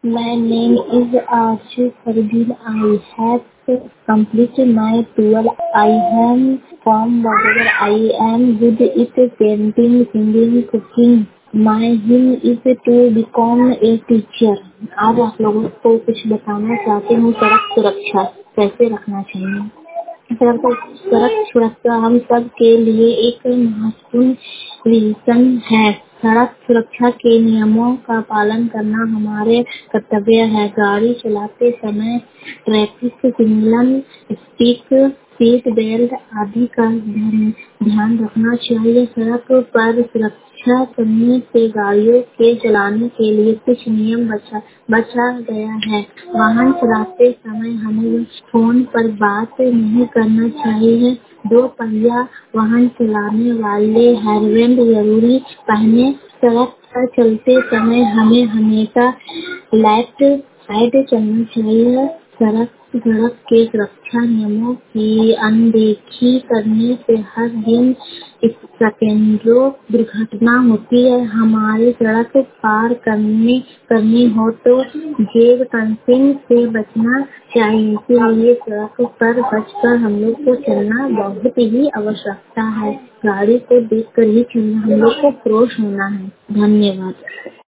My name is Ashish Fardeen. I have completed my 12. I am from whatever I am good at painting, singing, cooking. My aim is to become a teacher. आज आप लोगों को कुछ बताना चाहती हूँ सड़क सुरक्षा कैसे रखना चाहिए। सड़क सुरक्षा हम सब के लिए एक महत्वपूर्ण विषय है। सड़क सुरक्षा के नियमों का पालन करना हमारे कर्तव्य है। गाड़ी चलाते समय ट्रैफिक सिग्नल, सीट बेल्ट आदि का ध्यान रखना चाहिए। सड़क पर सुरक्षा करने से गाड़ियों के चलाने के लिए कुछ नियम बचा गया है। वाहन चलाते समय हमें फोन पर बात नहीं करना चाहिए। दो पहिया वाहन चलाने वाले हेलमेट जरूरी पहने। सड़क पर चलते समय हमें हमेशा लेफ्ट साइड चलना चाहिए। सड़क के सुरक्षा नियमों की अनदेखी करने से हर दिन सैकड़ों दुर्घटना होती है। हमारे सड़क पार करनी हो तो जेब क्रॉसिंग से बचना चाहिए। इसीलिए सड़क पर बचकर हम लोग को चलना बहुत ही आवश्यकता है। गाड़ी को देखकर ही चलना हम लोग को क्रोश होना है। धन्यवाद।